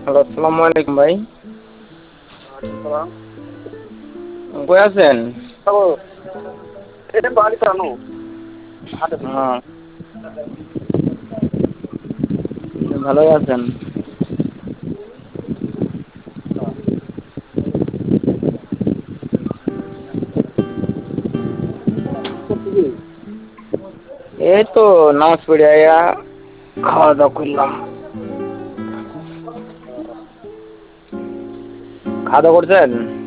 Hello, আসসালামু আলাইকুম ভাই। ওয়ালাইকুম সালাম। কই আছেন? হ্যালো, এটা বাড়িতে আনো হাটে থেকে। হ্যাঁ, ভালোই আছেন? হ্যাঁ, কি করতেছি? এই তো নামাজ পড়ে আয়া খাওয়া দাওয়া করলাম। খাওয়া দাওয়া করছেন?